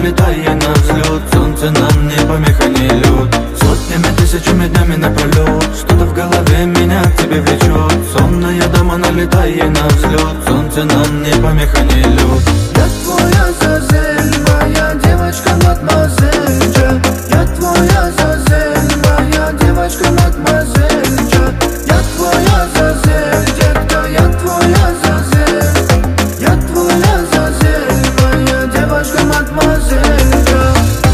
налетай на взлет. Солнце нам не помеха, не лед. Сотнями, тысячами днями напролет. Что-то в голове меня к тебе влечет. Сонная дама, налетай на взлет. Солнце нам не помеха, не лед. Я твоя Азазель, моя девочка мадемуазель Джа. Я твоя Азазель, моя девочка мадемуазель Джа. Я твоя Азазель, детка, я твоя Азазель. Я твоя Азазель, моя девочка мадемуазель Джа.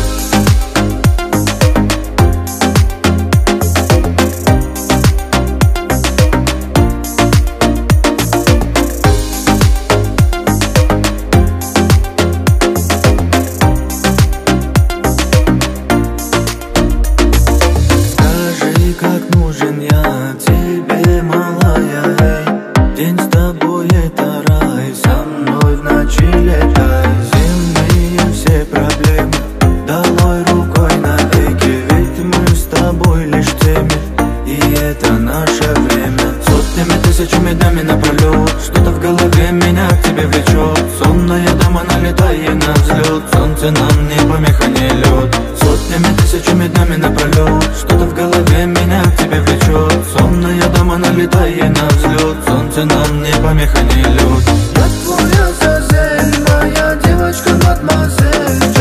Как нужен я тебе, малая, эй. День с тобой это рай, со мной в ночи летай. Земные все проблемы долой рукой навеки. Ведь мы с тобой лишь теми, и это наше время. Сотнями, тысячами днями напролет. Что-то в голове меня к тебе влечет. Сонная дама, налетай на взлет. Солнце нам не помеха, не лед. Сотнями, тысячами днями напролет. Что-то в голове меня к тебе влечет. Сонная дама, налетай на взлет. Солнце нам не помеха, не лед. Я твоя Азазель, моя девочка мадемуазель Джа.